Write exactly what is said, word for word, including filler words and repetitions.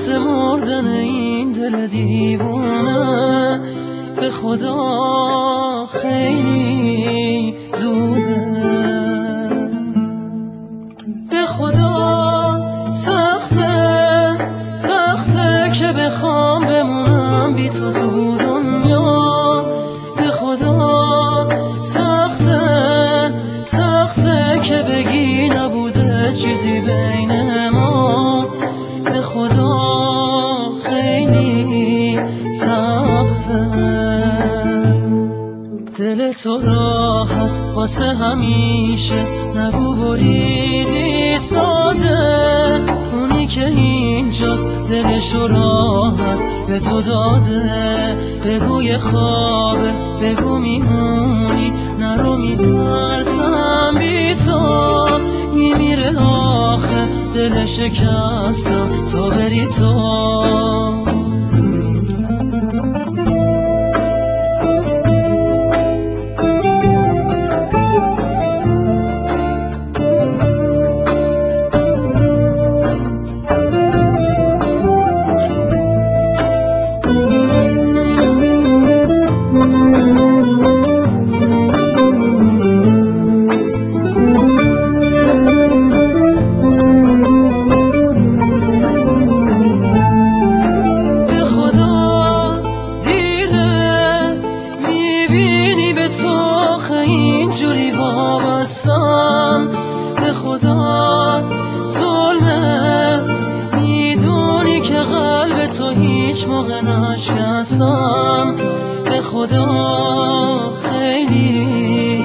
واسه مردن این دل دیوونه به خدا خیلی زوده. به خدا سخته سخته که بخوام بمونم بی تو تو دنیا. به خدا سخته سخته که بگی نبوده چیزی بین ما. به خدا خیلی سخته. دل تو راحت واسه همیشه نگو بریدی ساده. اونی که اینجاست دلشو راحت به تو داده. بگو یه خوابه بگو میمونی نرو میترسم بی تو. میمیره آخه دل شکستم تا بری تو. میبینی به تو آخه اینجوری وابستم. به خدا ظلمه میدونی که قلب تو هیچ موقع نشکستم. به خدا خیلی